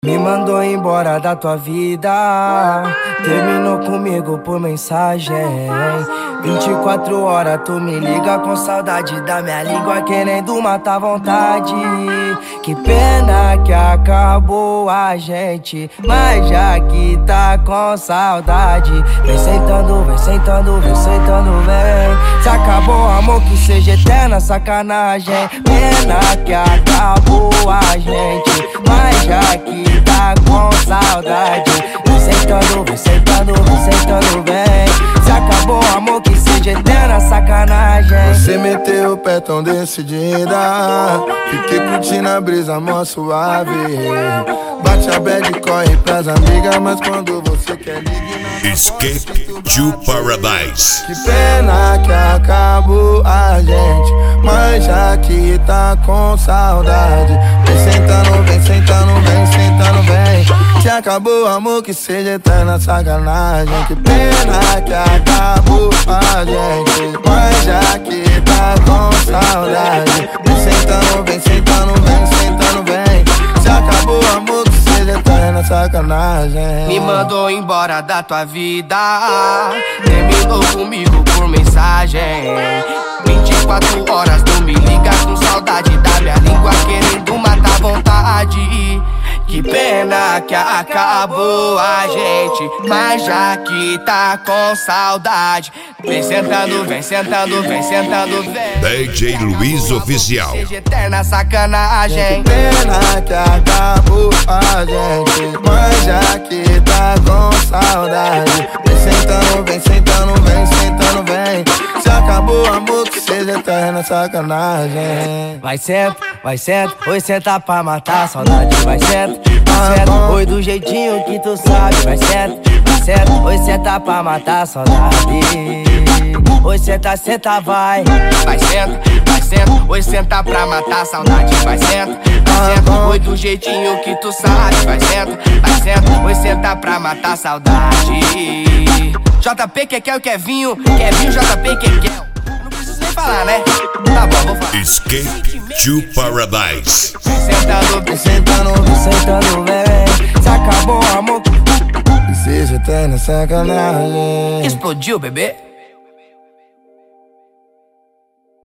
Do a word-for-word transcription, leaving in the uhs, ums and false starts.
Me mandou embora da tua vida, terminou comigo por mensagem. Vinte e quatro horas tu me liga com saudade da minha língua, querendo matar a vontade. Que pena que acabou a gente, mas já que tá com saudade, vem sentando, vem sentando, vem sentando, vem. Se acabou o amor, que seja eterna sacanagem. Pena que acabou a gente, mas já que tá com saudade, vem sentando, vem sentando, vem sentando, vem. Se acabou o amor, que seja eterna sacanagem. Você meteu o pé tão decidida, fiquei curtindo a brisa mó suave. Bate a bad, corre pras amigas, mas quando você quer ligar, Escape to Paradise. que pena que acabou a gente, mas já que tá com saudade, vem sentando, vem sentando, vem sentando, vem. Se acabou o amor, que seja eterna sacanagem. Que pena que acabou a gente, mas já que tá com saudade, vem sentando, vem sentando, vem sentando, vem. Se acabou o amor, que seja eterna sacanagem. Me mandou embora da tua vida, terminou comigo por mensagem. Vinte e quatro horas tu me liga com saudade da minha língua, querendo matar a vontade. Que pena que acabou a gente, mas já que tá com saudade, vem sentando, vem sentando, vem sentando, vem. D J Luiz Oficial. Seja eterna sacanagem. Que pena que acabou a gente, mas já que tá com saudade, vem sentando, vem sentando, vem sentando, vem. Se acabou o amor, que seja eterna sacanagem. Vai senta, vai senta, oi senta pra matar a saudade. Vai senta, vai senta, oi do jeitinho que tu sabe. Vai senta, vai senta, oi senta pra matar a saudade. Oi senta, senta, vai. Vai senta, vai senta, oi senta pra matar a saudade. Vai senta, vai senta, oi do jeitinho que tu sabe. Vai senta, vai senta, oi senta pra matar a saudade. J P, Kekel, Kevinho, Kevinho, J P, Kekel. Não preciso nem falar, né? Tá bom, vou falar. Escape to Paradise. Vem sentando, Vem sentando, vem sentando, vem. Se acabou o amor, que seja eterna sacanagem. explodiu, bebê.